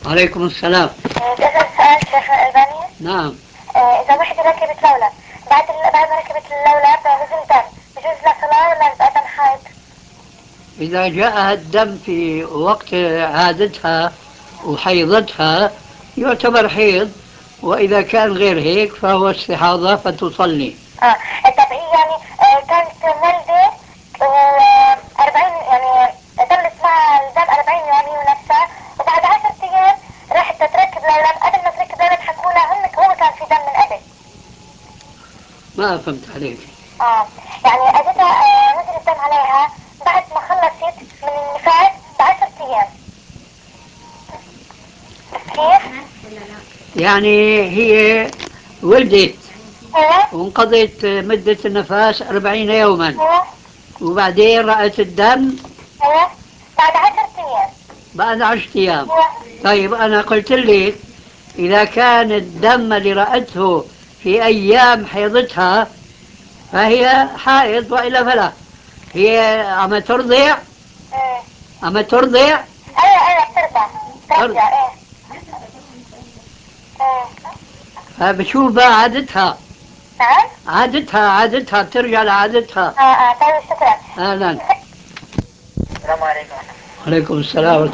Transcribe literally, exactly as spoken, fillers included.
عليكم السلام. بدي أسأل سؤال شيخ الألباني. نعم. آه، إذا وحدة ركبت لولب بعد ال... بعد ما ركبت اللولب نزل دم بجوز لها صلاة ولا بتبقى دم حيض؟ إذا جاءها الدم في وقت عادتها وحيضتها يعتبر حيض، وإذا كان غير هيك فهو استحاضة فتصلي. اه طب هي يعني آه كانت مولدة و أربعين يعني ضلت مع الدم أربعين يوم هي ونفسها، وبعد عشرة أيام راحت تركب لولب، قبل ما تركب لولب حكوا لها هم هو كان في دم من قبل. ما فهمت عليك. اه يعني اجتها آه نزل الدم عليها بعد ما خلصت من النفاس بعشرة ايام. كيف؟ يعني هي ولدت ايوه وانقضت مدة النفاس أربعين يوما، ايوه وبعدين رأت الدم ايوه بعد عشرة ايام. بعد عشرة أيام. ايوه طيب أنا قلت لك إذا كان الدم اللي رأته في أيام حيضتها فهي حائض، وإلا فلا. هي عم ترضع، امم عم ترضع. ايوه ايوه بترضع ترضع بترجع ايه. امم فبشوف بقى عادتها، نعم. عادتها عادتها بترجع لعادتها. اه اه طيب شكرا. أهلا. السلام عليكم. عليكم السلام.